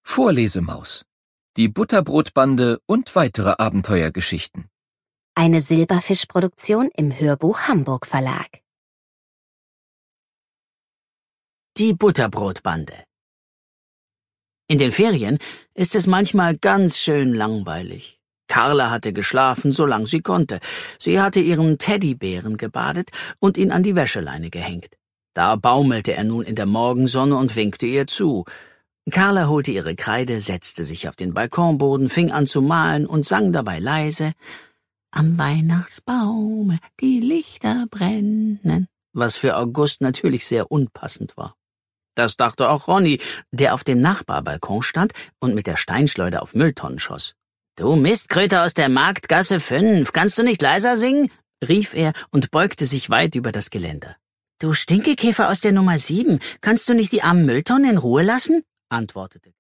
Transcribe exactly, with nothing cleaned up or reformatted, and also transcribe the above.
Vorlesemaus. Die Butterbrotbande und weitere Abenteuergeschichten. Eine Silberfisch-Produktion im Hörbuch Hamburg Verlag. Die Butterbrotbande. In den Ferien ist es manchmal ganz schön langweilig. Carla hatte geschlafen, solange sie konnte. Sie hatte ihren Teddybären gebadet und ihn an die Wäscheleine gehängt. Da baumelte er nun in der Morgensonne und winkte ihr zu. Carla holte ihre Kreide, setzte sich auf den Balkonboden, fing an zu malen und sang dabei leise: »Am Weihnachtsbaume die Lichter brennen«, was für August natürlich sehr unpassend war. Das dachte auch Ronny, der auf dem Nachbarbalkon stand und mit der Steinschleuder auf Mülltonnen schoss. »Du Mistkröte aus der Marktgasse fünf, kannst du nicht leiser singen?« rief er und beugte sich weit über das Geländer. »Du Stinkekäfer aus der Nummer sieben, kannst du nicht die armen Mülltonnen in Ruhe lassen?« antwortete